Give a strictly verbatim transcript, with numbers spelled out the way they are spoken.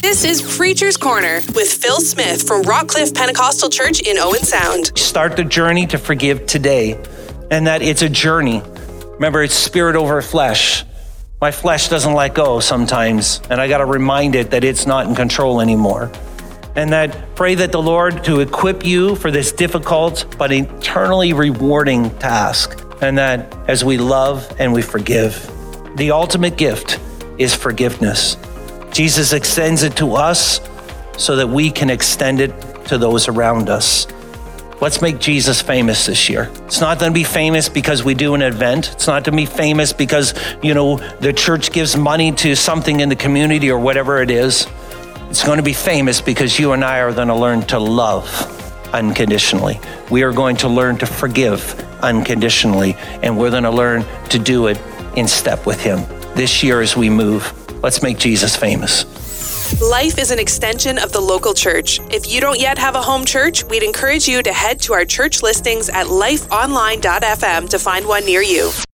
This is Preacher's Corner with Phil Smith from Rockcliffe Pentecostal Church in Owen Sound. Start the journey to forgive today, and that it's a journey. Remember, it's spirit over flesh. My flesh doesn't let go sometimes, and I got to remind it that it's not in control anymore. And that pray that the Lord to equip you for this difficult but eternally rewarding task. And that as we love and we forgive, the ultimate gift is forgiveness. Jesus extends it to us so that we can extend it to those around us. Let's make Jesus famous this year. It's not going to be famous because we do an event. It's not going to be famous because, you know, the church gives money to something in the community or whatever it is. It's going to be famous because you and I are going to learn to love unconditionally. We are going to learn to forgive unconditionally, and we're going to learn to do it in step with Him. This year as we move, let's make Jesus famous. Life is an extension of the local church. If you don't yet have a home church, we'd encourage you to head to our church listings at life online dot f m to find one near you.